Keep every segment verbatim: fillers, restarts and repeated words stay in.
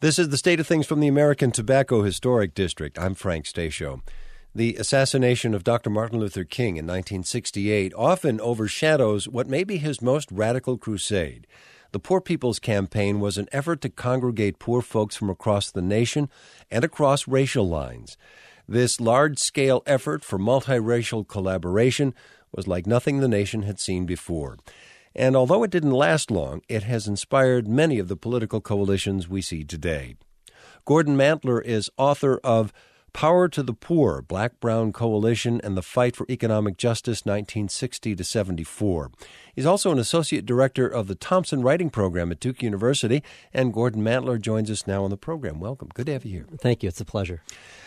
This is the State of Things from the American Tobacco Historic District. I'm Frank Stasio. The assassination of Doctor Martin Luther King in nineteen sixty-eight often overshadows what may be his most radical crusade. The Poor People's Campaign was an effort to congregate poor folks from across the nation and across racial lines. This large-scale effort for multiracial collaboration was like nothing the nation had seen before. And although it didn't last long, it has inspired many of the political coalitions we see today. Gordon Mantler is author of Power to the Poor, Black-Brown Coalition and the Fight for Economic Justice, nineteen sixty to seventy-four. He's also an associate director of the Thompson Writing Program at Duke University, and Gordon Mantler joins us now on the program. Welcome. Good to have you here. Thank you. It's a pleasure.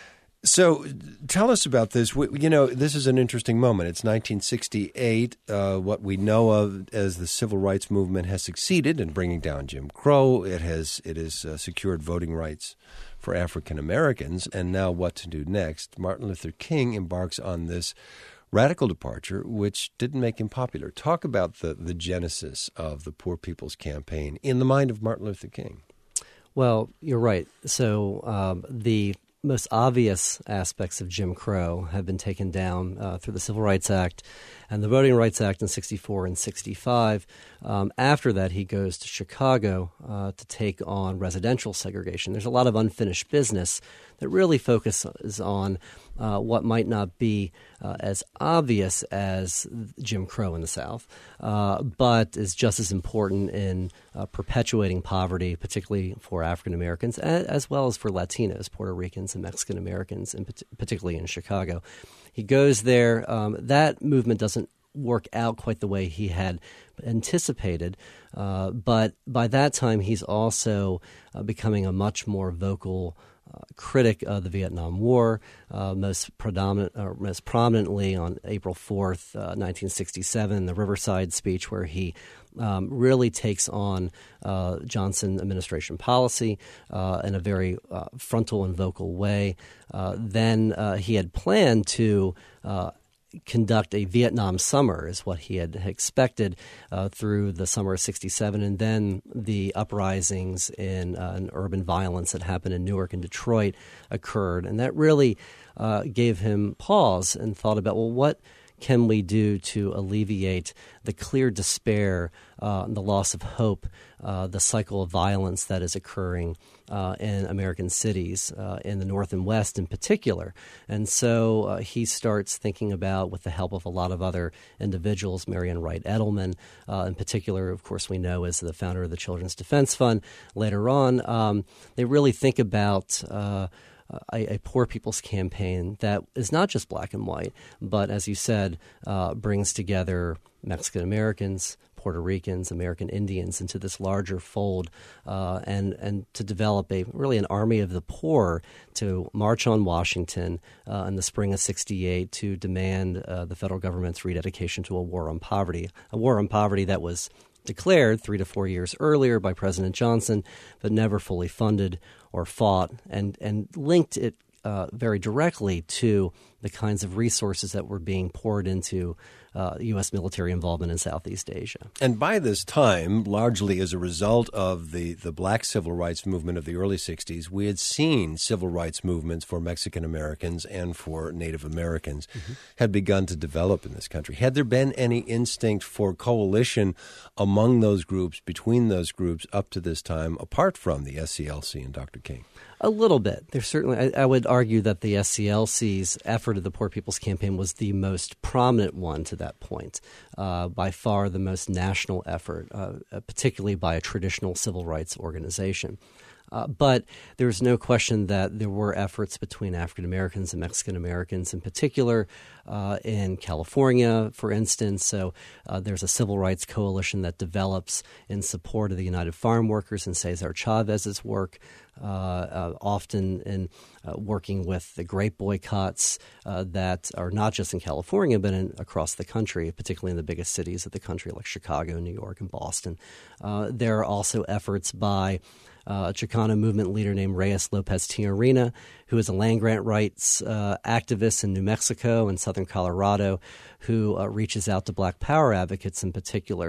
So tell us about this. You know, this is an interesting moment. It's nineteen sixty-eight. Uh, what we know of as the civil rights movement has succeeded in bringing down Jim Crow. It has it has uh, secured voting rights for African Americans. And now what to do next? Martin Luther King embarks on this radical departure, which didn't make him popular. Talk about the, the genesis of the Poor People's Campaign in the mind of Martin Luther King. Well, you're right. So um, the most obvious aspects of Jim Crow have been taken down uh, through the Civil Rights Act and the Voting Rights Act in sixty-four and sixty-five. Um, after that, he goes to Chicago uh, to take on residential segregation. There's a lot of unfinished business that really focuses on uh, what might not be uh, as obvious as Jim Crow in the South, uh, but is just as important in uh, perpetuating poverty, particularly for African Americans, as well as for Latinos, Puerto Ricans, and Mexican Americans, in, particularly in Chicago. He goes there. Um, that movement doesn't work out quite the way he had anticipated, uh, but by that time he's also uh, becoming a much more vocal Uh, critic of the Vietnam War, uh, most predominant, or most prominently on April fourth, uh, nineteen sixty-seven, the Riverside speech, where he um, really takes on uh, Johnson administration policy uh, in a very uh, frontal and vocal way. Uh, then uh, he had planned to uh, conduct a Vietnam summer, is what he had expected uh, through the summer of sixty-seven, and then the uprisings in, uh, in urban violence that happened in Newark and Detroit occurred. And that really uh, gave him pause and thought about, well, what can we do to alleviate the clear despair, uh, the loss of hope, uh, the cycle of violence that is occurring uh, in American cities, uh, in the North and West in particular. And so uh, he starts thinking about, with the help of a lot of other individuals, Marian Wright Edelman uh, in particular, of course, we know as the founder of the Children's Defense Fund later on, um, they really think about uh, A, a poor people's campaign that is not just black and white, but as you said, uh, brings together Mexican Americans, Puerto Ricans, American Indians into this larger fold, uh, and and to develop a really an army of the poor to march on Washington uh, in the spring of sixty-eight to demand uh, the federal government's rededication to a war on poverty, a war on poverty that was declared three to four years earlier by President Johnson, but never fully funded or fought, and, and linked it uh, very directly to the kinds of resources that were being poured into uh, U S military involvement in Southeast Asia. And by this time, largely as a result of the, the black civil rights movement of the early sixties, we had seen civil rights movements for Mexican Americans and for Native Americans mm-hmm. had begun to develop in this country. Had there been any instinct for coalition among those groups, between those groups, up to this time, apart from the S C L C and Doctor King? A little bit. There's certainly, I, I would argue that the S C L C's effort of the Poor People's Campaign was the most prominent one to that point, uh, by far the most national effort, uh, particularly by a traditional civil rights organization. Uh, but there's no question that there were efforts between African Americans and Mexican Americans in particular uh, in California, for instance. So uh, there's a civil rights coalition that develops in support of the United Farm Workers and Cesar Chavez's work, uh, uh, often in uh, working with the grape boycotts uh, that are not just in California but in, across the country, particularly in the biggest cities of the country like Chicago, New York, and Boston. Uh, there are also efforts by Uh, a Chicano movement leader named Reyes Lopez Tijerina, who is a land grant rights uh, activist in New Mexico and southern Colorado, who uh, reaches out to Black Power advocates in particular.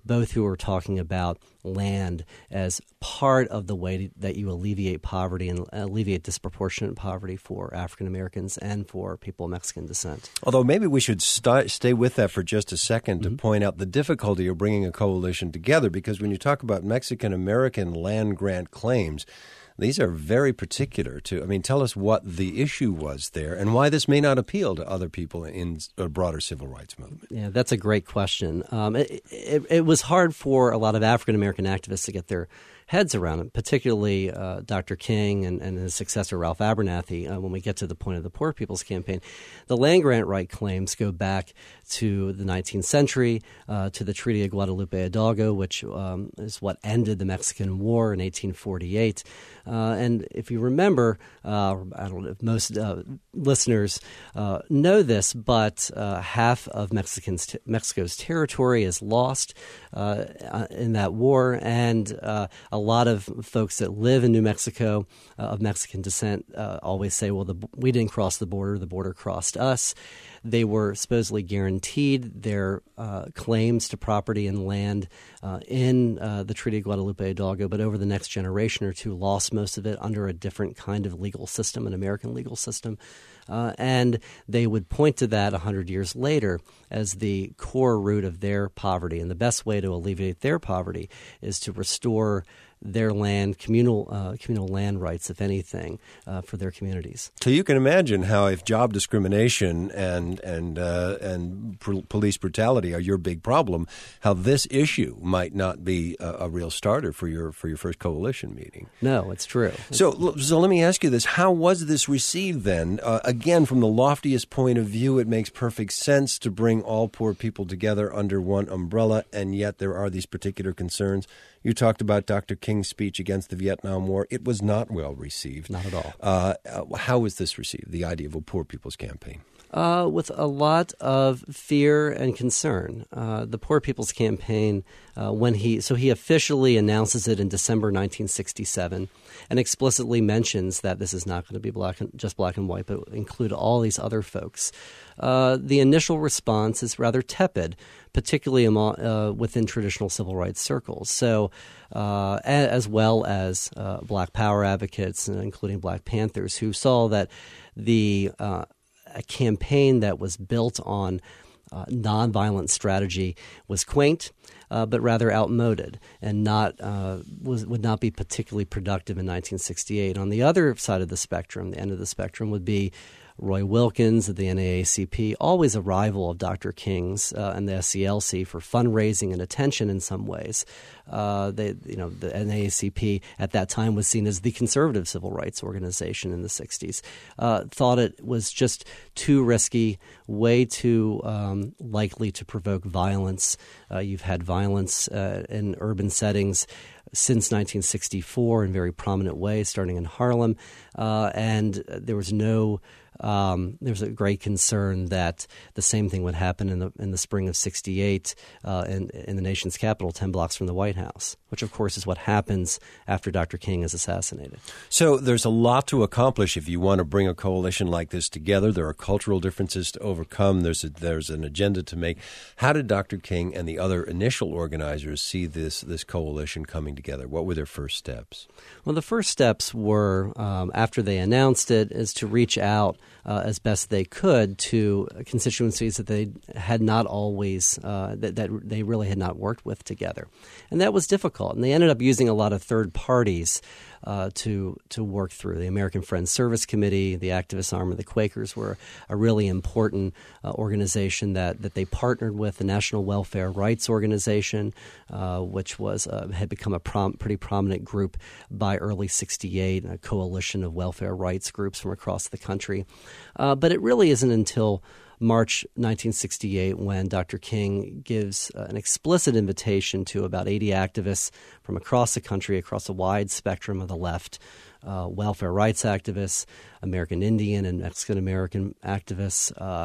both who were talking about land as part of the way that you alleviate poverty and alleviate disproportionate poverty for African Americans and for people of Mexican descent. Although maybe we should st- stay with that for just a second to Mm-hmm. point out the difficulty of bringing a coalition together, because when you talk about Mexican American land grant claims, these are very particular to, I mean, tell us what the issue was there and why this may not appeal to other people in a broader civil rights movement. Yeah, that's a great question. Um, it, it, it was hard for a lot of African-American activists to get their heads around it, particularly uh, Doctor King and, and his successor, Ralph Abernathy, uh, when we get to the point of the Poor People's Campaign. The land grant right claims go back to the nineteenth century, uh, to the Treaty of Guadalupe Hidalgo, which um, is what ended the Mexican War in eighteen forty-eight. Uh, and if you remember, uh, I don't know if most uh, listeners uh, know this, but uh, half of Mexican's t- Mexico's territory is lost uh, in that war, and uh, a lot of folks that live in New Mexico uh, of Mexican descent uh, always say, well, the, we didn't cross the border, the border crossed us. They were supposedly guaranteed their uh, claims to property and land uh, in uh, the Treaty of Guadalupe Hidalgo, but over the next generation or two lost most of it under a different kind of legal system, an American legal system. Uh, and they would point to that one hundred years later as the core root of their poverty. And the best way to alleviate their poverty is to restore their land, communal uh, communal land rights, if anything, uh, for their communities. So you can imagine how if job discrimination and and uh, and pr- police brutality are your big problem, how this issue might not be a, a real starter for your for your first coalition meeting. No, it's true. So, so let me ask you this: how was this received then? Uh, again, from the loftiest point of view, it makes perfect sense to bring all poor people together under one umbrella, and yet there are these particular concerns. You talked about Doctor King's speech against the Vietnam War. It was not well received. Not at all. Uh, how was this received, the idea of a poor people's campaign? Uh, with a lot of fear and concern. Uh, the Poor People's Campaign, uh, when he so he officially announces it in December nineteen sixty-seven, and explicitly mentions that this is not going to be black and, just black and white, but include all these other folks. Uh, the initial response is rather tepid, particularly among, uh, within traditional civil rights circles. So, uh, as well as uh, Black Power advocates, including Black Panthers, who saw that the uh, a campaign that was built on uh, nonviolent strategy was quaint, uh, but rather outmoded, and not uh, was would not be particularly productive in nineteen sixty-eight. On the other side of the spectrum, the end of the spectrum, would be Roy Wilkins of the N double A C P, always a rival of Doctor King's uh, and the S C L C for fundraising and attention in some ways. Uh, they, you know, the N double A C P at that time was seen as the conservative civil rights organization in the sixties. Uh, thought it was just too risky, way too um, likely to provoke violence. Uh, you've had violence uh, in urban settings since nineteen sixty-four in very prominent ways, starting in Harlem, uh, and there was no Um, there was a great concern that the same thing would happen in the in the spring of sixty-eight uh, in, in the nation's capital, ten blocks from the White House, which, of course, is what happens after Doctor King is assassinated. So there's a lot to accomplish if you want to bring a coalition like this together. There are cultural differences to overcome. There's a, there's an agenda to make. How did Doctor King and the other initial organizers see this this coalition coming together? What were their first steps? Well, the first steps were, um, after they announced it, is to reach out Uh, as best they could to constituencies that they had not always, uh, that, that they really had not worked with together. And that was difficult. And they ended up using a lot of third parties uh, to to work through. The American Friends Service Committee, the activist arm of the Quakers were a really important uh, organization that, that they partnered with, the National Welfare Rights Organization, uh, which was uh, had become a prom- pretty prominent group by early sixty-eight, a coalition of welfare rights groups from across the country. Uh, but it really isn't until March nineteen sixty-eight when Doctor King gives uh, an explicit invitation to about eighty activists from across the country, across a wide spectrum of the left, uh, welfare rights activists, American Indian and Mexican American activists, uh,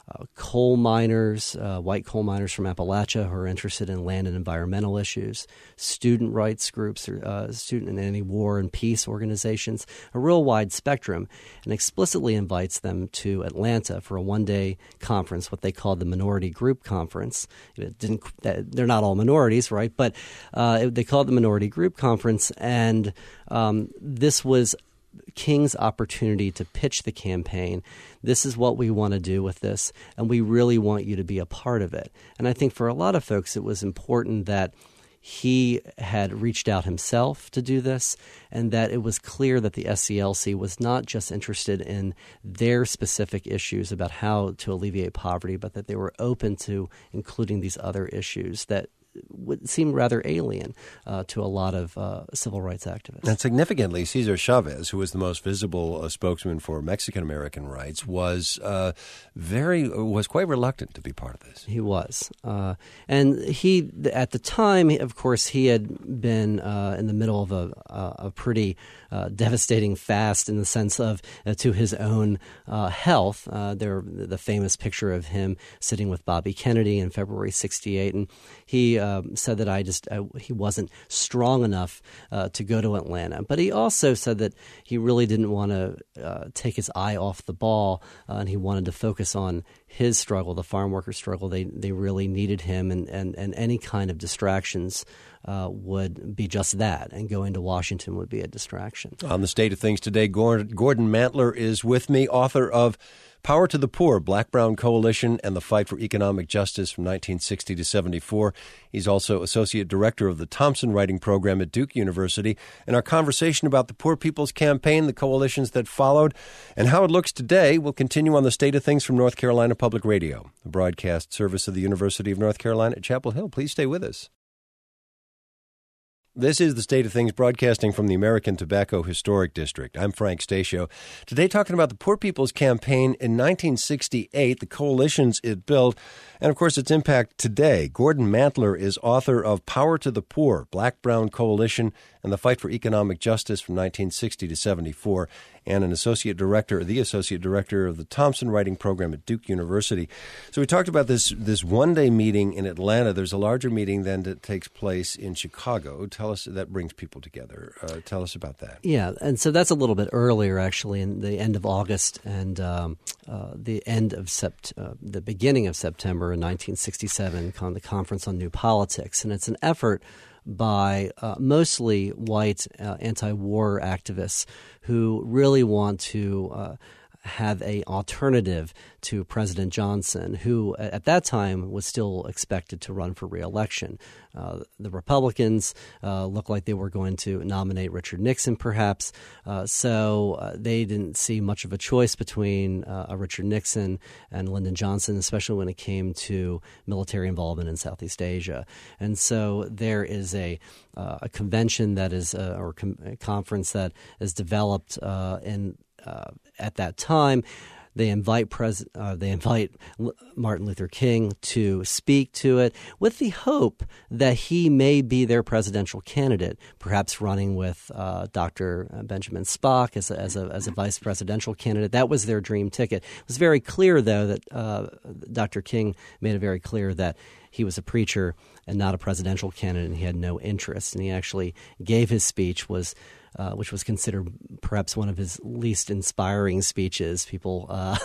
uh, coal miners, uh, white coal miners from Appalachia who are interested in land and environmental issues, student rights groups, uh, student and anti-war and peace organizations, a real wide spectrum, and explicitly invites them to Atlanta for a one-day conference, what they called the Minority Group Conference. It didn't, they're not all minorities, right? But uh, it, they called it the Minority Group Conference, and um, this was King's opportunity to pitch the campaign. This is what we want to do with this, and we really want you to be a part of it. And I think for a lot of folks, it was important that he had reached out himself to do this, and that it was clear that the S C L C was not just interested in their specific issues about how to alleviate poverty, but that they were open to including these other issues that would seem rather alien uh, to a lot of uh, civil rights activists. And significantly, Cesar Chavez, who was the most visible uh, spokesman for Mexican-American rights, was uh, very was quite reluctant to be part of this. He was. Uh, and he, at the time, of course, he had been uh, in the middle of a, a pretty uh, devastating fast in the sense of uh, to his own uh, health. Uh, there, the famous picture of him sitting with Bobby Kennedy in February sixty-eight, and he uh, said that I just uh, he wasn't strong enough uh, to go to Atlanta. But he also said that he really didn't want to uh, take his eye off the ball, uh, and he wanted to focus on his struggle, the farm worker struggle. They they really needed him, and, and, and any kind of distractions uh, would be just that, and going to Washington would be a distraction. On the State of Things today, Gordon Mantler is with me, author of Power to the Poor, Black-Brown Coalition and the Fight for Economic Justice from nineteen sixty to seventy-four. He's also Associate Director of the Thompson Writing Program at Duke University. And our conversation about the Poor People's Campaign, the coalitions that followed, and how it looks today will continue on the State of Things from North Carolina Public Radio, the broadcast service of the University of North Carolina at Chapel Hill. Please stay with us. This is the State of Things, broadcasting from the American Tobacco Historic District. I'm Frank Stasio. Today talking about the Poor People's Campaign in nineteen sixty-eight, the coalitions it built, and of course its impact today. Gordon Mantler is author of Power to the Poor, Black-Brown Coalition and the Fight for Economic Justice from nineteen sixty to seventy-four, and an associate director, the associate director of the Thompson Writing Program at Duke University. So we talked about this this one-day meeting in Atlanta. There's a larger meeting then that takes place in Chicago. Tell us, that brings people together. Uh, tell us about that. Yeah, and so that's a little bit earlier, actually, in the end of August and um, uh, the end of sept- uh, the beginning of September in nineteen sixty-seven, called the Conference on New Politics, and it's an effort by uh, mostly white uh, anti-war activists who really want to uh, have a alternative to President Johnson, who at that time was still expected to run for re-election. Uh, the Republicans uh, looked like they were going to nominate Richard Nixon, perhaps. Uh, so uh, they didn't see much of a choice between uh, a Richard Nixon and Lyndon Johnson, especially when it came to military involvement in Southeast Asia. And so there is a uh, a convention that is uh, or com- a conference that is developed uh, in uh, at that time. They invite pres- uh, they invite L- Martin Luther King to speak to it with the hope that he may be their presidential candidate, perhaps running with uh, Doctor Benjamin Spock as a, as a as a vice presidential candidate. That was their dream ticket. It was very clear, though, that uh, Doctor King made it very clear that he was a preacher and not a presidential candidate, and he had no interest. And he actually gave his speech, was uh, which was considered perhaps one of his least inspiring speeches. People uh,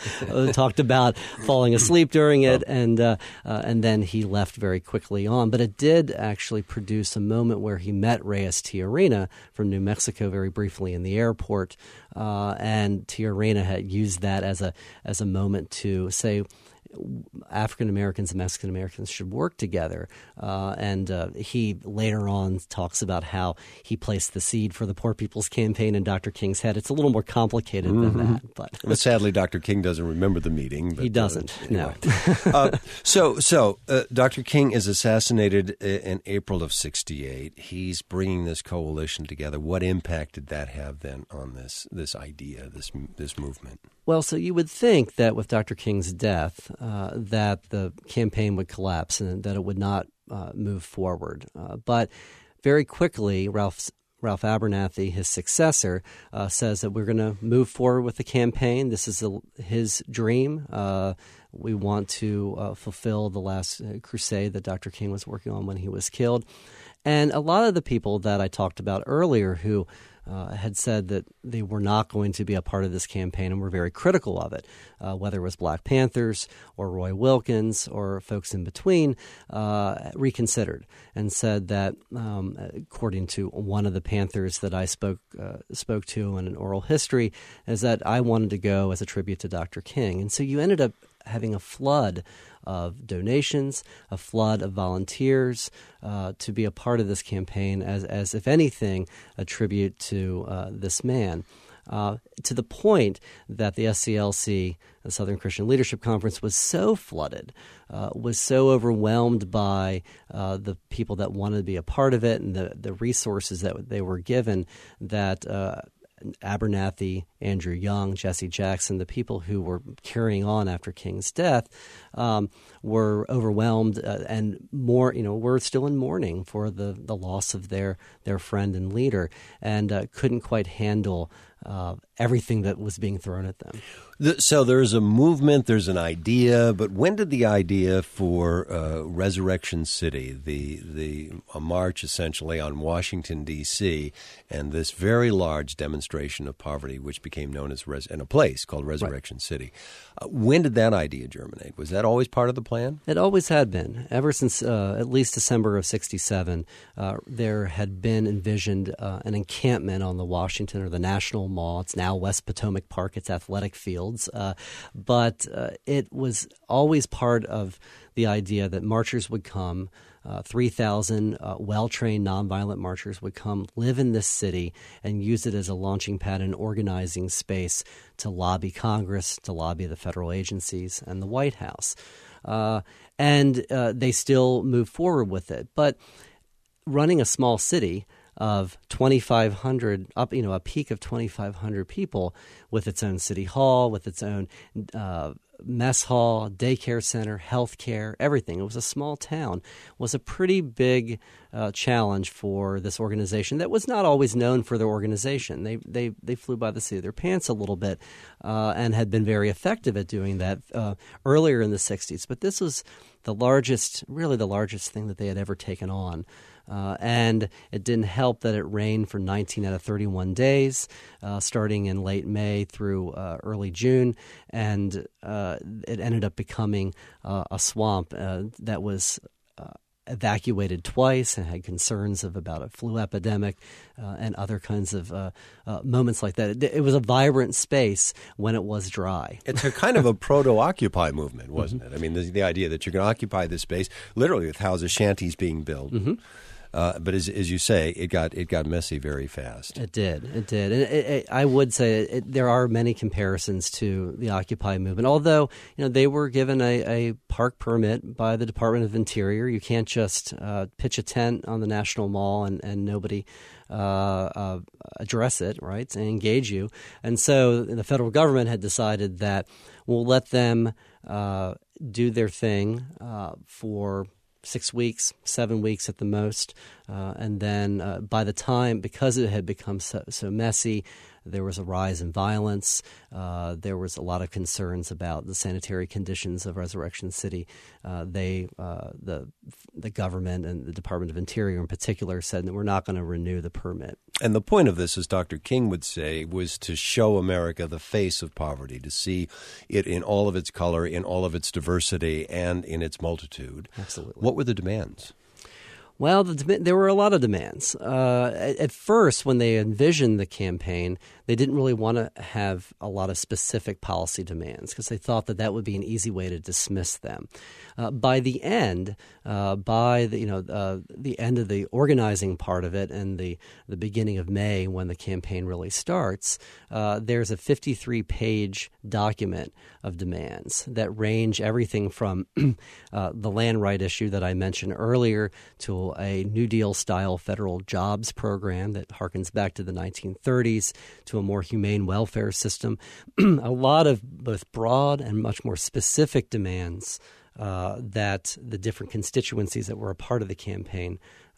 talked about falling asleep during it, and uh, uh, and then he left very quickly on. But it did actually produce a moment where he met Reyes Tijerina from New Mexico very briefly in the airport, uh, and Tijerina had used that as a as a moment to say African Americans and Mexican Americans should work together. Uh, and uh, he later on talks about how he placed the seed for the Poor People's Campaign in Doctor King's head. It's a little more complicated mm-hmm. than that. But, but sadly, Doctor King doesn't remember the meeting. But, he doesn't, uh, anyway. no. uh, so so uh, Doctor King is assassinated in April of sixty-eight. He's bringing this coalition together. What impact did that have then on this this idea, this this movement? Well, so you would think that with Doctor King's death, uh, that the campaign would collapse and that it would not uh, move forward. Uh, but very quickly, Ralph Ralph Abernathy, his successor, uh, says that we're going to move forward with the campaign. This is a, his dream. Uh, we want to uh, fulfill the last uh, crusade that Doctor King was working on when he was killed. And a lot of the people that I talked about earlier who Uh, had said that they were not going to be a part of this campaign and were very critical of it, uh, whether it was Black Panthers or Roy Wilkins or folks in between, uh, reconsidered and said that, um, according to one of the Panthers that I spoke uh, spoke to in an oral history, is that I wanted to go as a tribute to Doctor King. And so you ended up having a flood of donations, a flood of volunteers uh, to be a part of this campaign as, as if anything, a tribute to uh, this man. Uh, to the point that the S C L C, the Southern Christian Leadership Conference, was so flooded, uh, was so overwhelmed by uh, the people that wanted to be a part of it and the, the resources that they were given that uh, Abernathy, Andrew Young, Jesse Jackson, the people who were carrying on after King's death, um, were overwhelmed uh, and more, you know, were still in mourning for the, the loss of their, their friend and leader and uh, couldn't quite handle uh, everything that was being thrown at them. So there's a movement, there's an idea, but when did the idea for uh, Resurrection City, the the a march essentially on Washington, D C, and this very large demonstration of poverty, which became known as Res- in a place called Resurrection right. City, uh, when did that idea germinate? Was that always part of the plan? It always had been. Ever since uh, at least December of sixty-seven, uh, there had been envisioned uh, an encampment on the Washington or the National Mall. It's now West Potomac Park, its athletic fields. Uh, but uh, it was always part of the idea that marchers would come, uh, three thousand uh, well-trained nonviolent marchers would come, live in this city, and use it as a launching pad and organizing space to lobby Congress, to lobby the federal agencies and the White House. Uh, and uh, they still move forward with it. But running a small city of twenty-five hundred, up, you know, a peak of twenty-five hundred people with its own city hall, with its own uh, mess hall, daycare center, health care, everything. It was a small town, was a pretty big uh, challenge for this organization that was not always known for their organization. They they they flew by the seat of their pants a little bit uh, and had been very effective at doing that uh, earlier in the sixties. But this was the largest, really the largest thing that they had ever taken on. Uh, and it didn't help that it rained for nineteen out of thirty-one days, uh, starting in late May through uh, early June, and uh, it ended up becoming uh, a swamp uh, that was uh, evacuated twice and had concerns of about a flu epidemic uh, and other kinds of uh, uh, moments like that. It, it was a vibrant space when it was dry. It's a kind of a proto-Occupy movement, wasn't mm-hmm. it? I mean, the, the idea that you're going to occupy this space, literally with houses, shanties being built. Mm-hmm. Uh, but as, as you say, it got it got messy very fast. It did. It did. And it, it, I would say it, there are many comparisons to the Occupy movement. Although, you know, they were given a, a park permit by the Department of Interior. You can't just uh, pitch a tent on the National Mall and, and nobody uh, uh, address it, right, and engage you. And so the federal government had decided that we'll let them uh, do their thing uh, for six weeks, seven weeks at the most. Uh, and then uh, by the time, because it had become so, so messy, there was a rise in violence. Uh, there was a lot of concerns about the sanitary conditions of Resurrection City. Uh, they, uh, the the government and the Department of Interior in particular, said that we're not going to renew the permit. And the point of this, as Doctor King would say, was to show America the face of poverty, to see it in all of its color, in all of its diversity, and in its multitude. Absolutely. What were the demands? Well, the, there were a lot of demands. Uh, at, at first, when they envisioned the campaign, they didn't really want to have a lot of specific policy demands because they thought that that would be an easy way to dismiss them. Uh, by the end, uh, by the you know uh, the end of the organizing part of it and the the beginning of May, when the campaign really starts, uh, there's a fifty-three page document of demands that range everything from uh, the land right issue that I mentioned earlier to a New Deal-style federal jobs program that harkens back to the nineteen thirties, to a more humane welfare system. A lot of both broad and much more specific demands uh, that the different constituencies that were a part of the campaign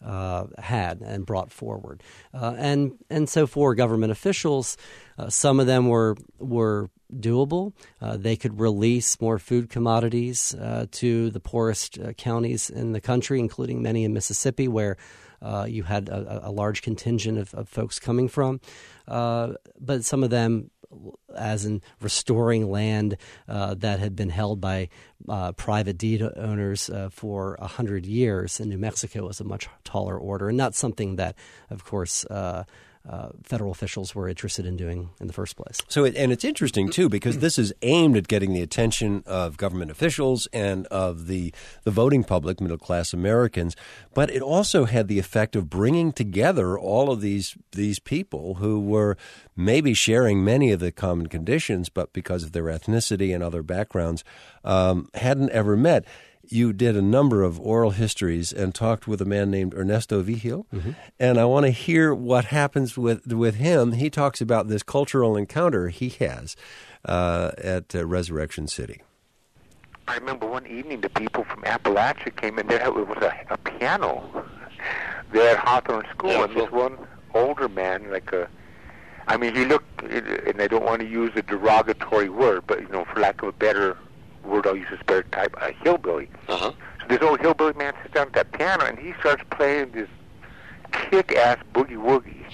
uh, had and brought forward. Uh, and and so for government officials, uh, some of them were were doable. Uh, they could release more food commodities uh, to the poorest uh, counties in the country, including many in Mississippi, where uh, you had a, a large contingent of, of folks coming from. Uh, but some of them, as in restoring land uh, that had been held by uh, private deed owners uh, for one hundred years in New Mexico, was a much taller order, and not something that, of course, uh, uh, federal officials were interested in doing in the first place. So, it, and it's interesting, too, because this is aimed at getting the attention of government officials and of the, the voting public, middle-class Americans, but it also had the effect of bringing together all of these these people who were maybe sharing many of the common conditions, but because of their ethnicity and other backgrounds, um, hadn't ever met. You did a number of oral histories and talked with a man named Ernesto Vigil, mm-hmm. and I want to hear what happens with with him. He talks about this cultural encounter he has uh, at uh, Resurrection City. I remember one evening the people from Appalachia came in. There it was a, a piano there at Hawthorne School, yeah, and this one older man, like a, I mean, he looked, and I don't want to use a derogatory word, but, you know, for lack of a better word, I'll use a stereotype, a hillbilly. Uh-huh. So this old hillbilly man sits down at that piano, and he starts playing this kick-ass boogie-woogie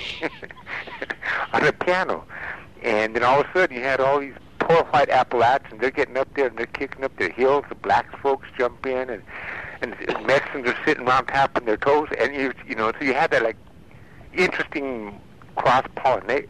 on the piano. And then all of a sudden, you had all these poor white Appalachians. They're getting up there, and they're kicking up their heels. The black folks jump in, and, and Mexicans are sitting around tapping their toes. And, you you know, so you had that, like, interesting cross-pollination.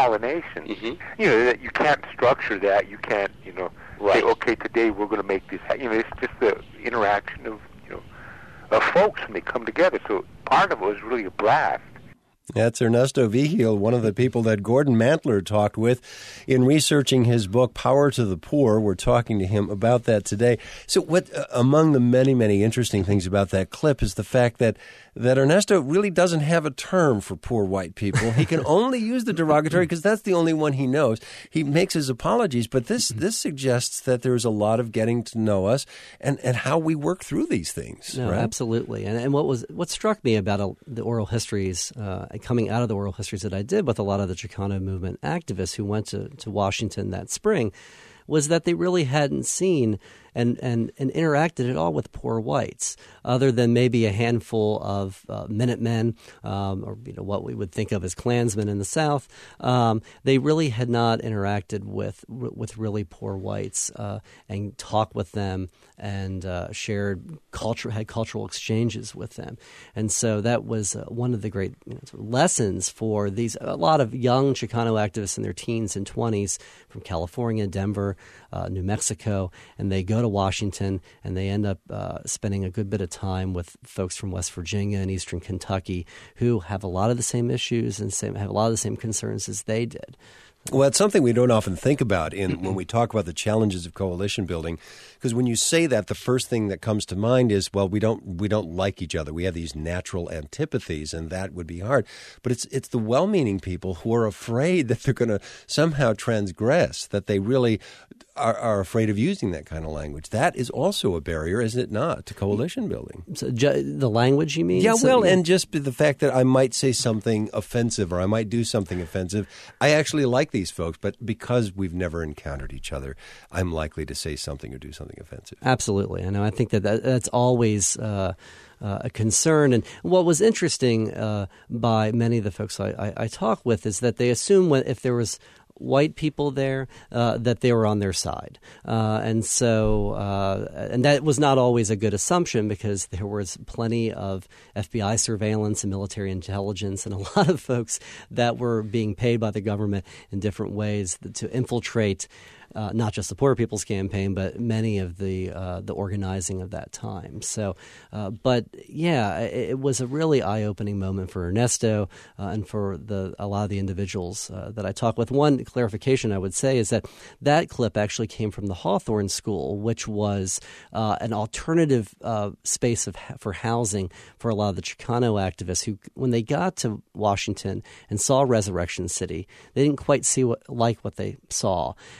Mm-hmm. You know, that you can't structure that. You can't, you know, right. say, okay, today we're going to make this. You know, it's just the interaction of, you know, of folks when they come together. So part of it was really a blast. That's Ernesto Vigil, one of the people that Gordon Mantler talked with in researching his book, Power to the Poor. We're talking to him about that today. So what, uh, among the many, many interesting things about that clip is the fact that, that Ernesto really doesn't have a term for poor white people. He can only use the derogatory because that's the only one he knows. He makes his apologies, but this this suggests that there's a lot of getting to know us and, and how we work through these things. No, right? Absolutely. And, and what was what struck me about a, the oral histories, uh, coming out of the oral histories that I did with a lot of the Chicano movement activists who went to, to Washington that spring, was that they really hadn't seen and, and, and interacted at all with poor whites, other than maybe a handful of uh, Minutemen um, or you know what we would think of as Klansmen in the South. Um, they really had not interacted with with really poor whites uh, and talked with them and uh, shared culture, had cultural exchanges with them. And so that was uh, one of the great you know, sort of lessons for these a lot of young Chicano activists in their teens and twenties from California, Denver, uh, New Mexico, and they go to Washington, and they end up uh, spending a good bit of time with folks from West Virginia and Eastern Kentucky who have a lot of the same issues and same, have a lot of the same concerns as they did. Well, it's something we don't often think about in when we talk about the challenges of coalition building, because when you say that, the first thing that comes to mind is, well, we don't we don't like each other. We have these natural antipathies, and that would be hard. But it's it's the well-meaning people who are afraid that they're going to somehow transgress, that they really are, are afraid of using that kind of language. That is also a barrier, is it not, to coalition building? So, ju- the language, you mean? Yeah, so, well, yeah. and just the fact that I might say something offensive or I might do something offensive. I actually like these folks, but because we've never encountered each other, I'm likely to say something or do something offensive. Absolutely. I know. I think that, that that's always uh, uh, a concern. And what was interesting uh, by many of the folks I, I, I talk with is that they assume when, if there was white people there, uh, that they were on their side. Uh, and so, uh, and that was not always a good assumption because there was plenty of F B I surveillance and military intelligence and a lot of folks that were being paid by the government in different ways to infiltrate Uh, not just the Poor People's Campaign, but many of the uh, the organizing of that time. So, uh, but yeah, it, it was a really eye-opening moment for Ernesto uh, and for the a lot of the individuals uh, that I talked with. One clarification I would say is that that clip actually came from the Hawthorne School, which was uh, an alternative uh, space of for housing for a lot of the Chicano activists who, when they got to Washington and saw Resurrection City, they didn't quite see what like what they saw. And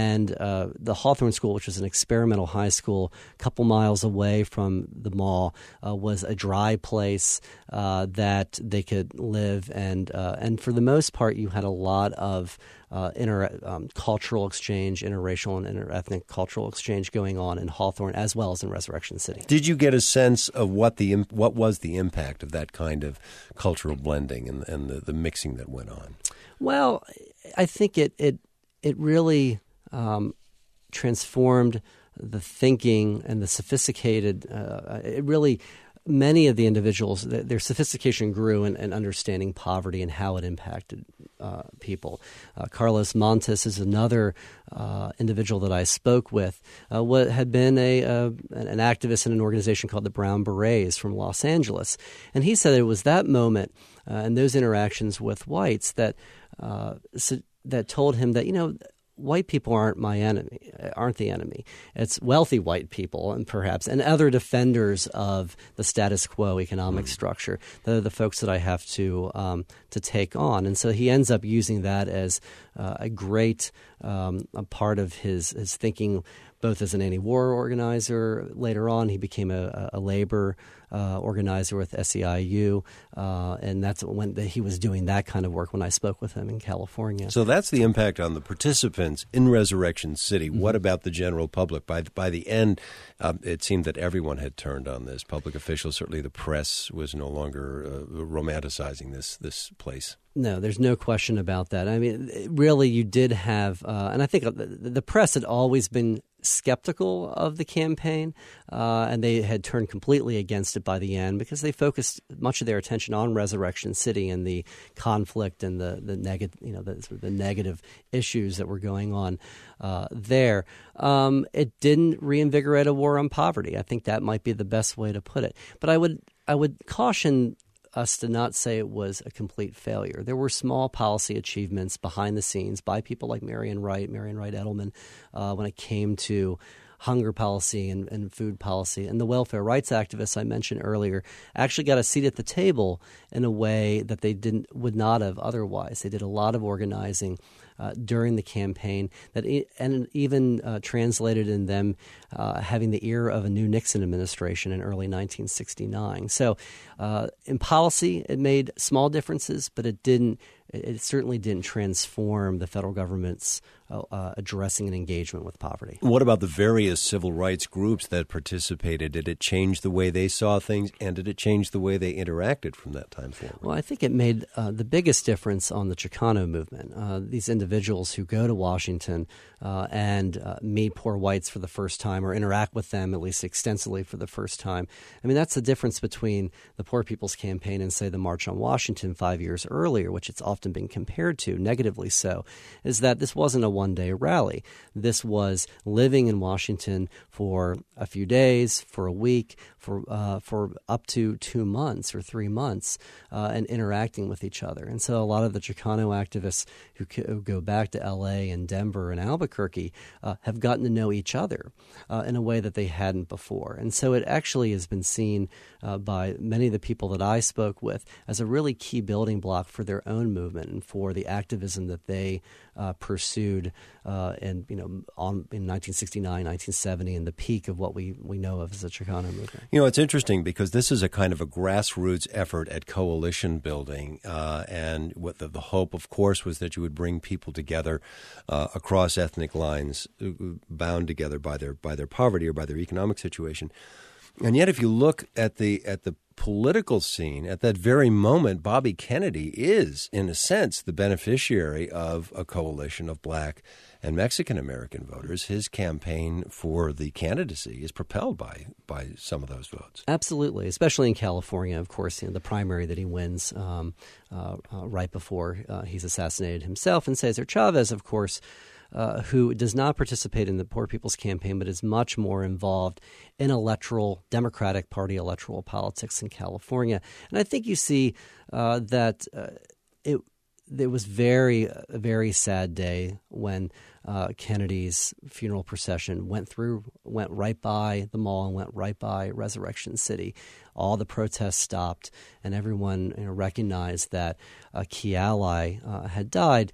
and uh, the Hawthorne School, which was an experimental high school a couple miles away from the mall, uh, was a dry place uh, that they could live, and uh, and for the most part, you had a lot of Uh, inter um, cultural exchange, interracial and interethnic cultural exchange going on in Hawthorne as well as in Resurrection City. Did you get a sense of what the what was the impact of that kind of cultural blending and, and the, the mixing that went on? Well, I think it it it really um, transformed the thinking and the sophisticated. Uh, it really. Many of the individuals, their sophistication grew in, in understanding poverty and how it impacted uh, people. Uh, Carlos Montes is another uh, individual that I spoke with, uh, what had been a uh, an activist in an organization called the Brown Berets from Los Angeles. And he said it was that moment uh, and those interactions with whites that uh, so, that told him that, you know, white people aren't my enemy, aren't the enemy. It's wealthy white people and perhaps and other defenders of the status quo economic mm. structure that are the folks that I have to um, to take on. And so he ends up using that as uh, a great um, a part of his, his thinking, both as an anti-war organizer. Later on, he became a, a labor uh, organizer with S E I U, uh, and that's when the, he was doing that kind of work when I spoke with him in California. So that's the impact on the participants in Resurrection City. Mm-hmm. What about the general public? By the, by the end, um, it seemed that everyone had turned on this. Public officials, certainly the press, was no longer uh, romanticizing this this place. No, there's no question about that. I mean, really, you did have, uh, and I think the, the press had always been skeptical of the campaign, uh, and they had turned completely against it by the end because they focused much of their attention on Resurrection City and the conflict and the the negative, you know, the, sort of the negative issues that were going on uh, there. Um, it didn't reinvigorate a war on poverty. I think that might be the best way to put it. But I would I would caution us to not say it was a complete failure. There were small policy achievements behind the scenes by people like Marian Wright, Marian Wright Edelman, uh, when it came to hunger policy and, and food policy. And the welfare rights activists I mentioned earlier actually got a seat at the table in a way that they didn't would not have otherwise. They did a lot of organizing uh, during the campaign that it, and even uh, translated in them uh, having the ear of a new Nixon administration in early nineteen sixty-nine. So uh, in policy, it made small differences, but it didn't. It certainly didn't transform the federal government's uh, uh, addressing and engagement with poverty. What about the various civil rights groups that participated? Did it change the way they saw things, and did it change the way they interacted from that time forward? Well, I think it made uh, the biggest difference on the Chicano movement. Uh, these individuals who go to Washington uh, and uh, meet poor whites for the first time or interact with them at least extensively for the first time. I mean, that's the difference between the Poor People's Campaign and, say, the March on Washington five years earlier, which it's often been compared to, negatively so, is that this wasn't a one-day rally. This was living in Washington for a few days, for a week, for uh, for up to two months or three months, uh, and interacting with each other. And so a lot of the Chicano activists who, c- who go back to L A and Denver and Albuquerque uh, have gotten to know each other uh, in a way that they hadn't before. And so it actually has been seen uh, by many of the people that I spoke with as a really key building block for their own movement and for the activism that they uh, pursued uh, and you know on in nineteen sixty-nine, nineteen seventy, and the peak of what we, we know of as the Chicano movement. You know, it's interesting because this is a kind of a grassroots effort at coalition building, uh, and what the, the hope, of course, was that you would bring people together uh, across ethnic lines, bound together by their by their poverty or by their economic situation. And yet, if you look at the at the political scene, at that very moment, Bobby Kennedy is, in a sense, the beneficiary of a coalition of black and Mexican-American voters. His campaign for the candidacy is propelled by by some of those votes. Absolutely, especially in California, of course, you know, the primary that he wins um, uh, uh, right before uh, he's assassinated himself. And Cesar Chavez, of course, Uh, who does not participate in the Poor People's Campaign but is much more involved in electoral, Democratic Party electoral politics in California. And I think you see uh, that uh, it it was very, a very sad day when uh, Kennedy's funeral procession went through, went right by the mall and went right by Resurrection City. All the protests stopped and everyone you know, recognized that a key ally uh, had died.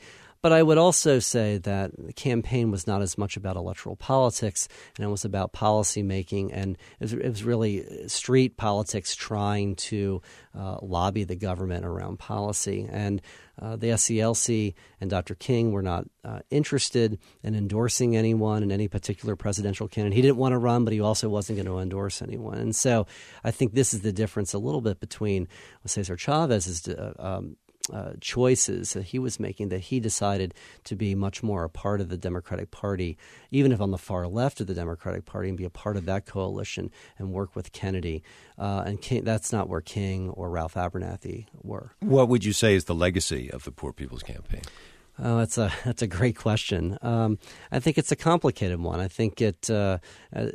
but I would also say that the campaign was not as much about electoral politics, and it was about policy making, and it was, it was really street politics trying to uh, lobby the government around policy. And uh, the S C L C and Doctor King were not uh, interested in endorsing anyone in any particular presidential candidate. He didn't want to run, but he also wasn't going to endorse anyone. And so I think this is the difference a little bit between Cesar Chavez's uh, um, Uh, choices that he was making, that he decided to be much more a part of the Democratic Party, even if on the far left of the Democratic Party, and be a part of that coalition and work with Kennedy. Uh, and King, that's not where King or Ralph Abernathy were. What would you say is the legacy of the Poor People's Campaign? Oh, that's a that's a great question. Um, I think it's a complicated one. I think it uh, uh,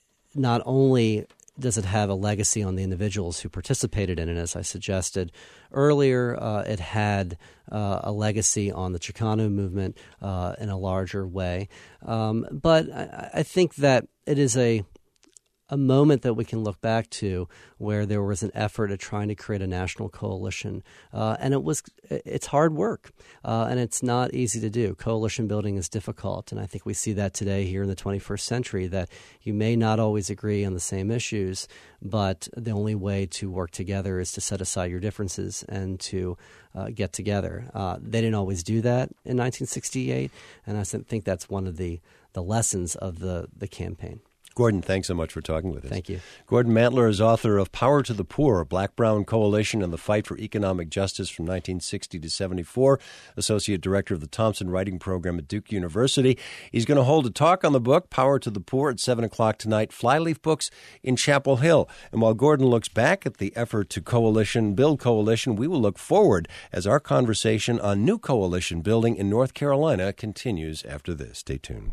not only does it have a legacy on the individuals who participated in it, as I suggested earlier, uh, it had uh, a legacy on the Chicano movement uh, in a larger way. Um, but I, I think that it is a a moment that we can look back to where there was an effort at trying to create a national coalition. Uh, and it was it's hard work, uh, and it's not easy to do. Coalition building is difficult, and I think we see that today here in the twenty-first century, that you may not always agree on the same issues, but the only way to work together is to set aside your differences and to uh, get together. Uh, they didn't always do that in nineteen sixty-eight, and I think that's one of the, the lessons of the, the campaign. Gordon, thanks so much for talking with us. Thank you. Gordon Mantler is author of Power to the Poor, a Black-Brown Coalition and the Fight for Economic Justice from nineteen sixty to seventy-four, Associate Director of the Thompson Writing Program at Duke University. He's going to hold a talk on the book, Power to the Poor, at seven o'clock tonight, Flyleaf Books in Chapel Hill. And while Gordon looks back at the effort to coalition, build coalition, we will look forward as our conversation on new coalition building in North Carolina continues after this. Stay tuned.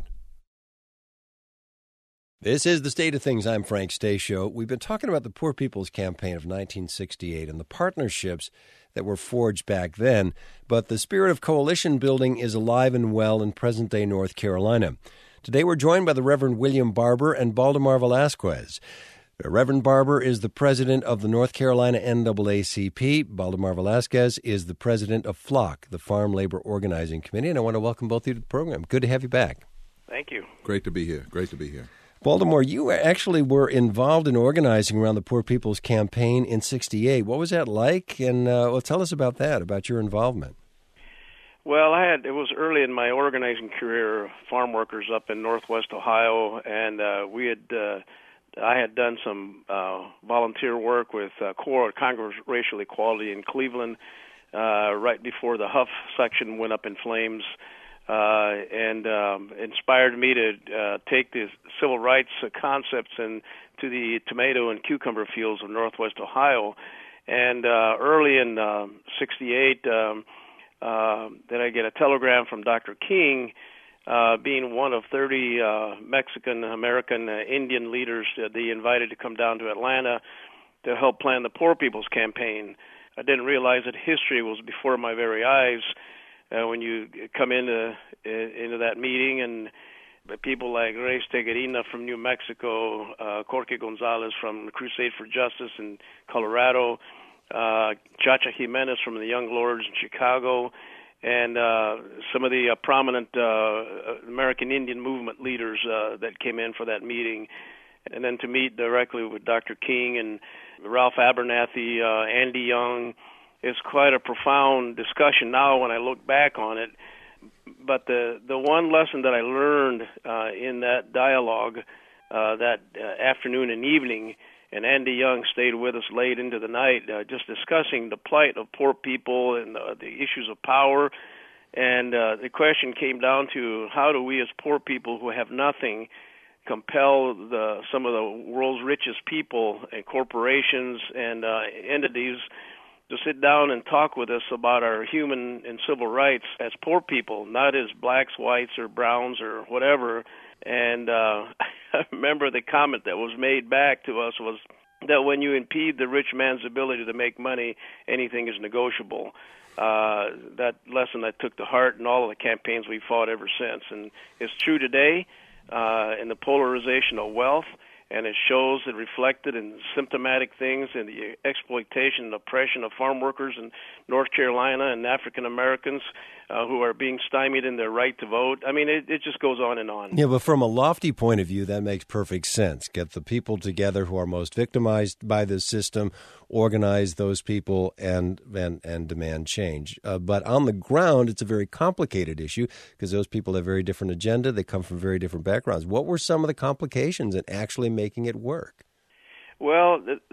This is The State of Things. I'm Frank Stasio. We've been talking about the Poor People's Campaign of nineteen sixty-eight and the partnerships that were forged back then, but the spirit of coalition building is alive and well in present-day North Carolina. Today we're joined by the Reverend William Barber and Baldemar Velasquez. Reverend Barber is the president of the North Carolina N double A C P. Baldemar Velasquez is the president of F L O C, the Farm Labor Organizing Committee, and I want to welcome both of you to the program. Good to have you back. Thank you. Great to be here. Great to be here. Baltimore, you actually were involved in organizing around the Poor People's Campaign in sixty-eight. What was that like? And uh, well, tell us about that, about your involvement. Well, I had it was early in my organizing career, farm workers up in Northwest Ohio, and uh, we had uh, I had done some uh, volunteer work with uh, CORE, Congress Racial Equality in Cleveland, uh, right before the Huff section went up in flames. Uh, and um, inspired me to uh, take the civil rights uh, concepts and to the tomato and cucumber fields of Northwest Ohio. And uh, early in uh, sixty-eight, um, uh, then I get a telegram from Doctor King, uh, being one of thirty uh, Mexican-American uh, Indian leaders that they invited to come down to Atlanta to help plan the Poor People's Campaign. I didn't realize that history was before my very eyes. Uh, when you come into uh, into that meeting, and people like Reyes Teguerina from New Mexico, uh, Jorge Gonzalez from Crusade for Justice in Colorado, uh, Chacha Jimenez from the Young Lords in Chicago, and uh, some of the uh, prominent uh, American Indian movement leaders uh, that came in for that meeting, and then to meet directly with Doctor King and Ralph Abernathy, uh, Andy Young. It's quite a profound discussion now when I look back on it. But the the one lesson that I learned uh, in that dialogue uh, that uh, afternoon and evening, and Andy Young stayed with us late into the night, uh, just discussing the plight of poor people and uh, the issues of power. And uh, the question came down to how do we as poor people who have nothing compel the, some of the world's richest people and corporations and uh, entities to sit down and talk with us about our human and civil rights as poor people, not as blacks, whites, or browns, or whatever. And uh, I remember the comment that was made back to us was that when you impede the rich man's ability to make money, anything is negotiable. Uh, that lesson I took to heart in all of the campaigns we've fought ever since. And it's true today uh, in the polarization of wealth. And it shows it reflected in symptomatic things in the exploitation and oppression of farm workers in North Carolina and African Americans. uh, who are being stymied in their right to vote. I mean, it, it just goes on and on. Yeah, but from a lofty point of view, that makes perfect sense. Get the people together who are most victimized by this system, organize those people, and and, and demand change. Uh, but on the ground, it's a very complicated issue because those people have very different agenda. They come from very different backgrounds. What were some of the complications in actually making it work? Well,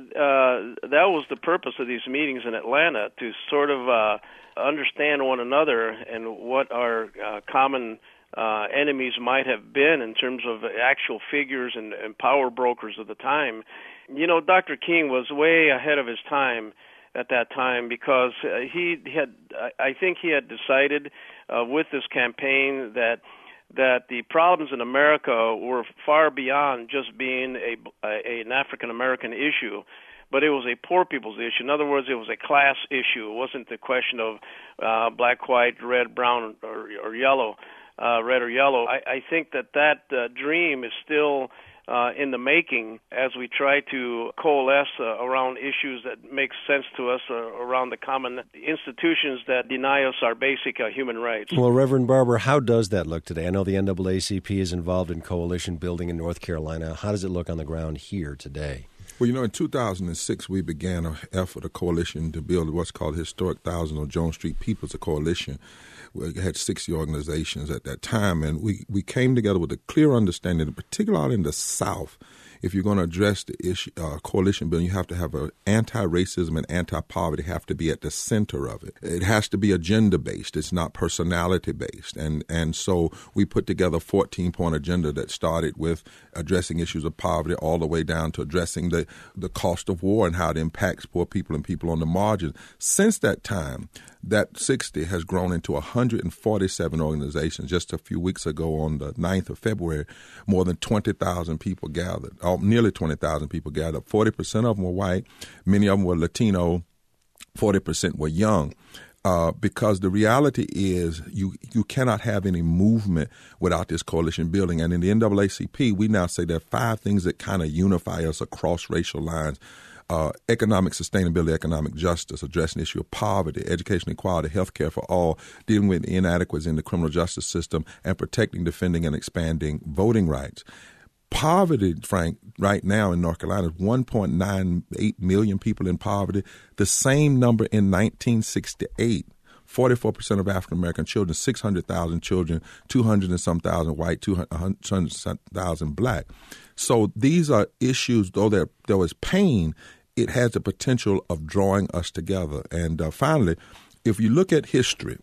uh, that was the purpose of these meetings in Atlanta, to sort of uh, understand one another and what our uh, common uh, enemies might have been in terms of actual figures and, and power brokers of the time. You know, Doctor King was way ahead of his time at that time because uh, he had, I think he had decided uh, with this campaign that that the problems in America were far beyond just being a, a an African-American issue, but it was a poor people's issue. In other words, it was a class issue. It wasn't the question of uh, black, white, red, brown, or, or yellow, uh, red or yellow. I, I think that that uh, dream is still uh, in the making as we try to coalesce uh, around issues that make sense to us, uh, around the common institutions that deny us our basic uh, human rights. Well, Reverend Barber, how does that look today? I know the N double A C P is involved in coalition building in North Carolina. How does it look on the ground here today? Well, you know, in two thousand six, we began an effort, a coalition to build what's called Historic Thousand on Jones Street People's Coalition. We had sixty organizations at that time, and we, we came together with a clear understanding, particularly in the South. If you're going to address the issue, uh, coalition building, you have to have a anti-racism and anti-poverty have to be at the center of it. It has to be agenda-based. It's not personality-based. And and so we put together a fourteen-point agenda that started with addressing issues of poverty all the way down to addressing the, the cost of war and how it impacts poor people and people on the margins. Since that time, that sixty has grown into one hundred forty-seven organizations. Just a few weeks ago on the ninth of February, more than twenty thousand people gathered, oh, nearly twenty thousand people gathered. forty percent of them were white. Many of them were Latino. forty percent were young. Uh, because the reality is you you cannot have any movement without this coalition building. And in the N double A C P, we now say there are five things that kind of unify us across racial lines. Uh, economic sustainability, economic justice, addressing the issue of poverty, education equality, health care for all, dealing with inadequacies in the criminal justice system, and protecting, defending, and expanding voting rights. Poverty, Frank, right now in North Carolina is one point nine eight million people in poverty, the same number in nineteen sixty-eight. forty-four percent of African-American children, six hundred thousand children, two hundred and some thousand white, two hundred thousand black. So these are issues, though there, there was pain, it has the potential of drawing us together. And uh, finally, if you look at history,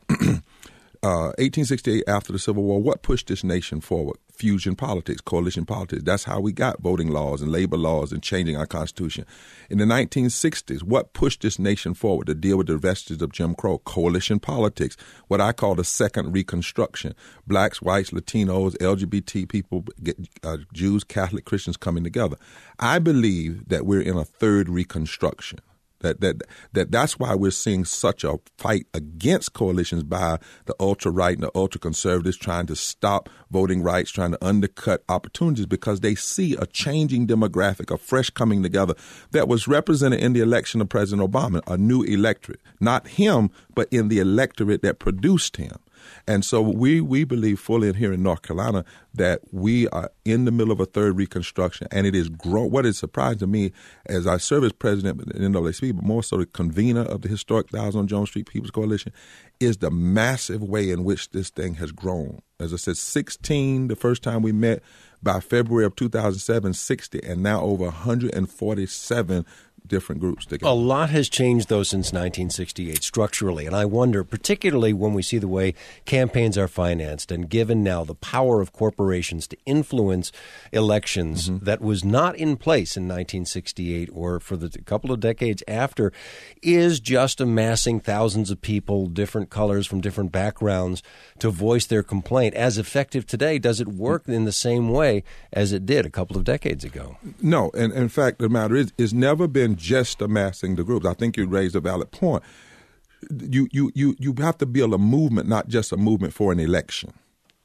uh, eighteen sixty-eight, after the Civil War, what pushed this nation forward? Fusion politics, coalition politics. That's how we got voting laws and labor laws and changing our Constitution. In the nineteen sixties, what pushed this nation forward to deal with the vestiges of Jim Crow? Coalition politics, what I call the second Reconstruction. Blacks, whites, Latinos, L G B T people, uh, Jews, Catholic, Christians coming together. I believe that we're in a third Reconstruction. That that that that's why we're seeing such a fight against coalitions by the ultra-right and the ultra-conservatives trying to stop voting rights, trying to undercut opportunities, because they see a changing demographic, a fresh coming together that was represented in the election of President Obama, a new electorate. Not him, but in the electorate that produced him. And so we, we believe fully in here in North Carolina that we are in the middle of a third Reconstruction, and it is grow- what is surprising to me as I serve as president of the N double A C P, but more so the convener of the Historic Thousand on Jones Street People's Coalition, is the massive way in which this thing has grown. As I said, sixteen the first time we met, by February of two thousand seven, sixty, and now over one hundred forty-seven different groups together. A lot has changed, though, since nineteen sixty-eight structurally, and I wonder, particularly when we see the way campaigns are financed and given now the power of corporations to influence elections mm-hmm. that was not in place in nineteen sixty-eight or for the couple of decades after, is just amassing thousands of people, different colors from different backgrounds, to voice their complaint. As effective today, does it work in the same way as it did a couple of decades ago? No, and in fact, the matter is, it's never been just amassing the groups. I think you raised a valid point. You you you you have to build a movement, not just a movement for an election.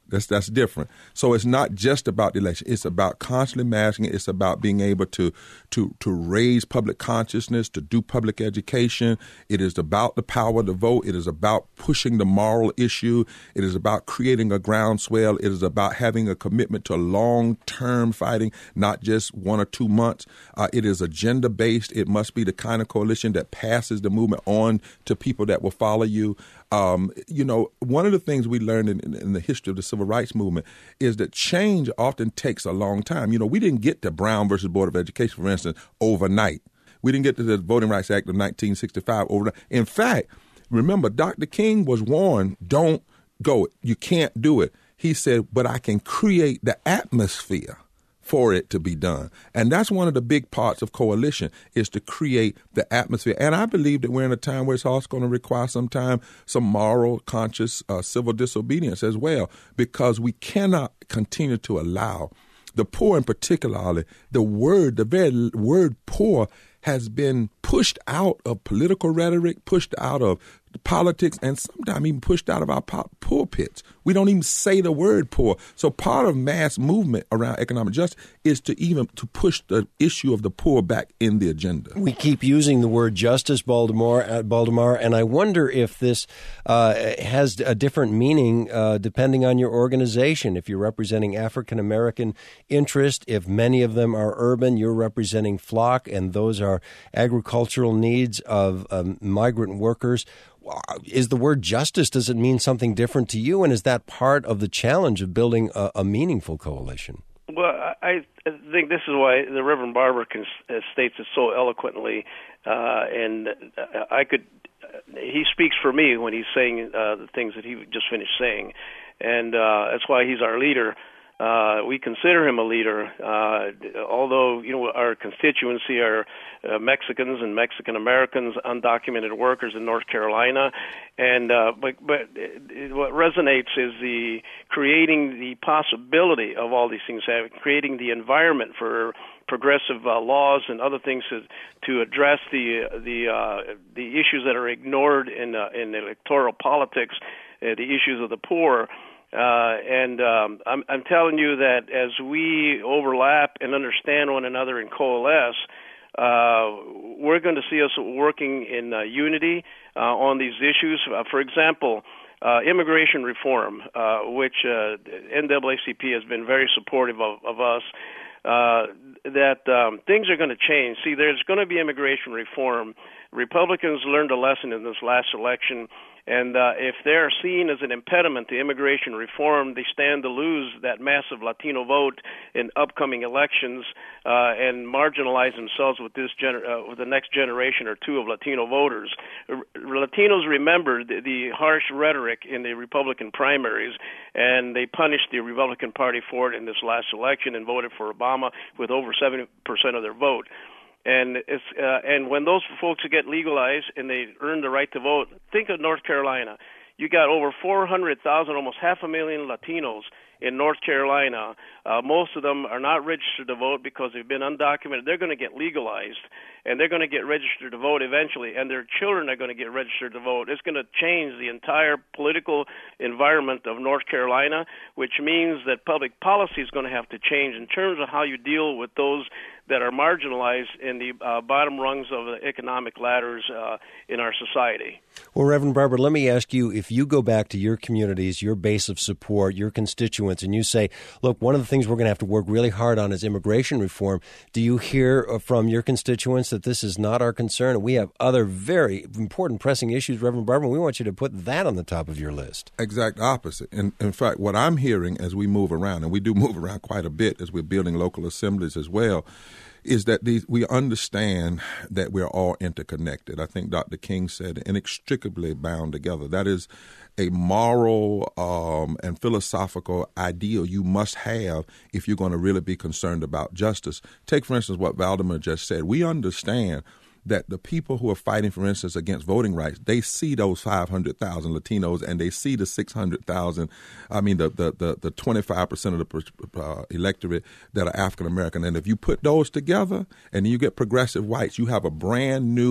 That's that's different. So it's not just about the election. It's about constantly masking it. It's about being able to to to raise public consciousness, to do public education. It is about the power to vote. It is about pushing the moral issue. It is about creating a groundswell. It is about having a commitment to long-term fighting, not just one or two months. Uh, it is agenda-based. It must be the kind of coalition that passes the movement on to people that will follow you. Um, you know, one of the things we learned in, in the history of the civil rights movement is that change often takes a long time. You know, we didn't get to Brown versus Board of Education, for instance, overnight. We didn't get to the Voting Rights Act of nineteen sixty-five overnight. In fact, remember, Doctor King was warned, don't go. You can't do it. He said, but I can create the atmosphere for it to be done. And that's one of the big parts of coalition, is to create the atmosphere. And I believe that we're in a time where it's also going to require some time, some moral, conscious, uh, civil disobedience as well, because we cannot continue to allow the poor, in particularly, the word, the very word poor has been pushed out of political rhetoric, pushed out of politics, and sometimes even pushed out of our pulpits. We don't even say the word poor. So part of mass movement around economic justice is to even to push the issue of the poor back in the agenda. We keep using the word justice, Baltimore, uh, Baltimore, and I wonder if this uh, has a different meaning uh, depending on your organization. If you're representing African American interest, if many of them are urban, you're representing flock, and those are agricultural needs of um, migrant workers. Is the word justice, does it mean something different to you? And is that part of the challenge of building a, a meaningful coalition? Well, I think this is why the Reverend Barber can, uh, states it so eloquently, uh, and I could. He speaks for me when he's saying uh, the things that he just finished saying, and uh, that's why he's our leader. Uh, we consider him a leader, uh, although, you know, our constituency are uh, Mexicans and Mexican Americans, undocumented workers in North Carolina, and uh, but but it, what resonates is the creating the possibility of all these things, creating the environment for progressive uh, laws and other things to to address the the uh, the issues that are ignored in uh, in electoral politics, uh, the issues of the poor. Uh, and um, I'm, I'm telling you that as we overlap and understand one another and coalesce, uh, we're going to see us working in uh, unity uh, on these issues. Uh, for example, uh, immigration reform, uh, which uh, N double A C P has been very supportive of, of us, uh, that um, things are going to change. See, there's going to be immigration reform. Republicans learned a lesson in this last election. And uh, if they're seen as an impediment to immigration reform, they stand to lose that massive Latino vote in upcoming elections uh, and marginalize themselves with this gener- uh, with the next generation or two of Latino voters. R- Latinos remember the, the harsh rhetoric in the Republican primaries, and they punished the Republican Party for it in this last election and voted for Obama with over seventy percent of their vote. And it's uh, and when those folks get legalized and they earn the right to vote, think of North Carolina. You got over four hundred thousand, almost half a million Latinos in North Carolina. Uh, most of them are not registered to vote because they've been undocumented. They're going to get legalized, and they're going to get registered to vote eventually, and their children are going to get registered to vote. It's going to change the entire political environment of North Carolina, which means that public policy is going to have to change in terms of how you deal with those that are marginalized in the uh, bottom rungs of the economic ladders uh, in our society. Well, Reverend Barber, let me ask you, if you go back to your communities, your base of support, your constituents, and you say, look, one of the things we're going to have to work really hard on is immigration reform, do you hear from your constituents that this is not our concern and we have other very important pressing issues, Reverend Barber, and we want you to put that on the top of your list? Exact opposite. In, in fact, what I'm hearing as we move around, and we do move around quite a bit as we're building local assemblies as well, is that these, we understand that we're all interconnected. I think Doctor King said inextricably bound together. That is a moral um, and philosophical ideal you must have if you're going to really be concerned about justice. Take, for instance, what Valdemar just said. We understand that the people who are fighting, for instance, against voting rights, they see those five hundred thousand Latinos and they see the six hundred thousand, I mean, the the, the, the twenty-five percent of the uh, electorate that are African American. And if you put those together and you get progressive whites, you have a brand new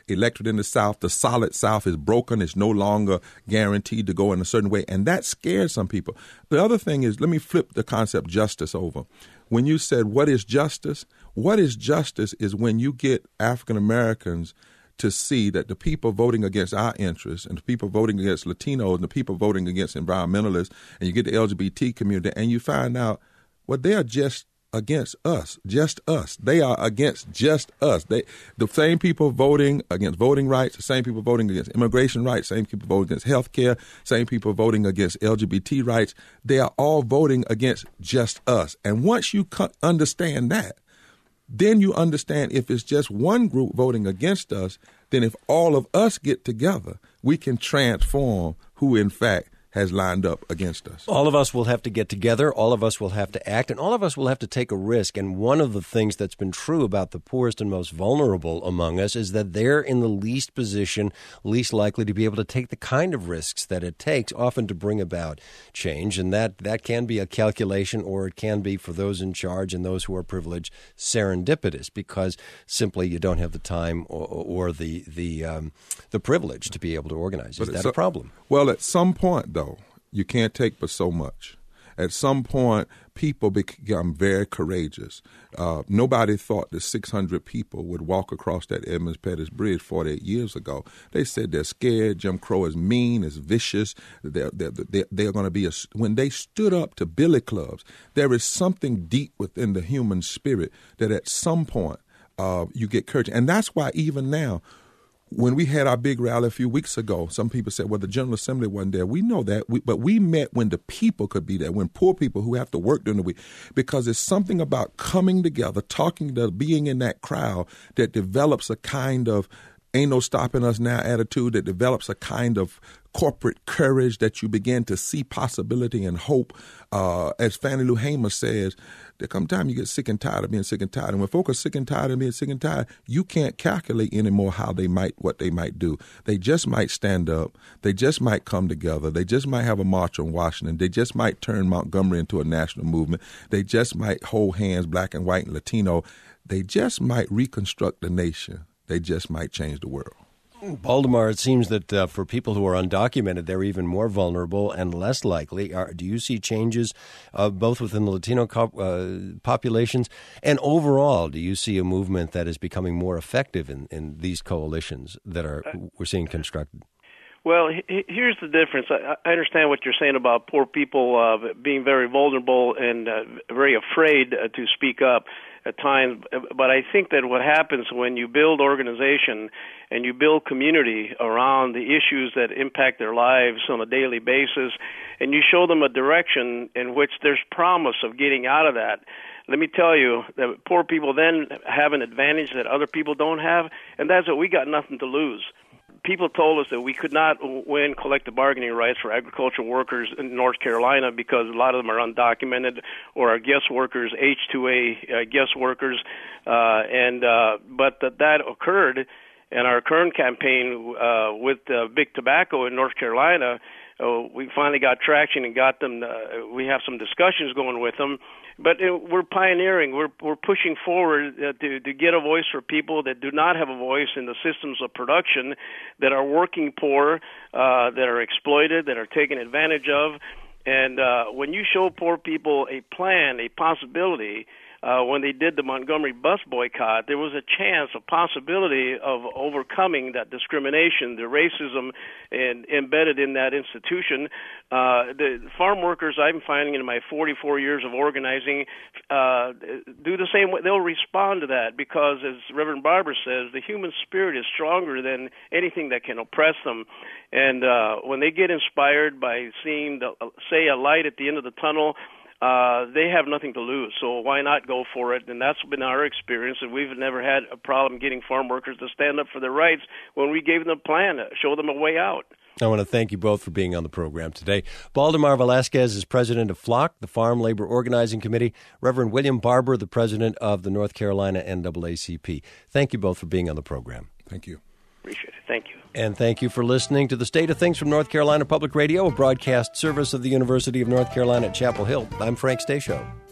electorate in the South, the solid South is broken. It's no longer guaranteed to go in a certain way. And that scares some people. The other thing is, let me flip the concept justice over. When you said, what is justice? What is justice is when you get African Americans to see that the people voting against our interests and the people voting against Latinos and the people voting against environmentalists, and you get the L G B T community, and you find out, well, they are just against us, just us. They are against just us. They, the same people voting against voting rights, the same people voting against immigration rights, same people voting against health care, same people voting against L G B T rights. They are all voting against just us. And once you understand that, then you understand if it's just one group voting against us, then if all of us get together, we can transform who, in fact, has lined up against us. All of us will have to get together. All of us will have to act, and all of us will have to take a risk. And one of the things that's been true about the poorest and most vulnerable among us is that they're in the least position, least likely to be able to take the kind of risks that it takes often to bring about change. And that, that can be a calculation, or it can be, for those in charge and those who are privileged, serendipitous, because simply you don't have the time or, or the the um, the privilege to be able to organize. Is But that so, a problem? Well, at some point, though, you can't take but so much. At some point, people become very courageous. Uh, nobody thought that six hundred people would walk across that Edmunds Pettus Bridge forty-eight years ago. They said they're scared. Jim Crow is mean, is vicious. They're, they're, they're, they're going to be a, when they stood up to billy clubs, there is something deep within the human spirit that at some point uh, you get courage. And that's why even now, when we had our big rally a few weeks ago, some people said, well, the General Assembly wasn't there. We know that, we, but we met when the people could be there, when poor people who have to work during the week, because it's something about coming together, talking to, being in that crowd that develops a kind of ain't no stopping us now attitude, that develops a kind of corporate courage, that you begin to see possibility and hope. Uh, as Fannie Lou Hamer says, there come time you get sick and tired of being sick and tired. And when folk are sick and tired of being sick and tired, you can't calculate anymore how they might, what they might do. They just might stand up. They just might come together. They just might have a march on Washington. They just might turn Montgomery into a national movement. They just might hold hands, black and white and Latino. They just might reconstruct the nation. They just might change the world. Baldemar, it seems that uh, for people who are undocumented, they're even more vulnerable and less likely. Are, do you see changes uh, both within the Latino co- uh, populations and overall? Do you see a movement that is becoming more effective in, in these coalitions that are we're seeing constructed? Well, he, here's the difference. I, I understand what you're saying about poor people uh, being very vulnerable and uh, very afraid uh, to speak up at times, but I think that what happens when you build organization and you build community around the issues that impact their lives on a daily basis, and you show them a direction in which there's promise of getting out of that, let me tell you that poor people then have an advantage that other people don't have, and that's that we got nothing to lose. People told us that we could not win collective bargaining rights for agricultural workers in North Carolina because a lot of them are undocumented or are guest workers, H two A uh, guest workers, uh, and uh, but that, that occurred in our current campaign uh, with uh, Big Tobacco in North Carolina. Uh, we finally got traction and got them. Uh, we have some discussions going with them, but uh, we're pioneering. We're we're pushing forward uh, to to get a voice for people that do not have a voice in the systems of production, that are working poor, uh, that are exploited, that are taken advantage of. And uh, when you show poor people a plan, a possibility. Uh, when they did the Montgomery bus boycott, there was a chance, a possibility of overcoming that discrimination, the racism and embedded in that institution. Uh, the farm workers, I'm finding in my forty-four years of organizing, uh, do the same way. They'll respond to that because, as Reverend Barber says, the human spirit is stronger than anything that can oppress them. And uh, when they get inspired by seeing, the, say, a light at the end of the tunnel, Uh, they have nothing to lose, so why not go for it? And that's been our experience, and we've never had a problem getting farm workers to stand up for their rights when we gave them a plan, show them a way out. I want to thank you both for being on the program today. Baldemar Velasquez is president of FLOC, the Farm Labor Organizing Committee. Reverend William Barber, the president of the North Carolina N double A C P. Thank you both for being on the program. Thank you. Appreciate it. Thank you. And thank you for listening to The State of Things from North Carolina Public Radio, a broadcast service of the University of North Carolina at Chapel Hill. I'm Frank Stashow.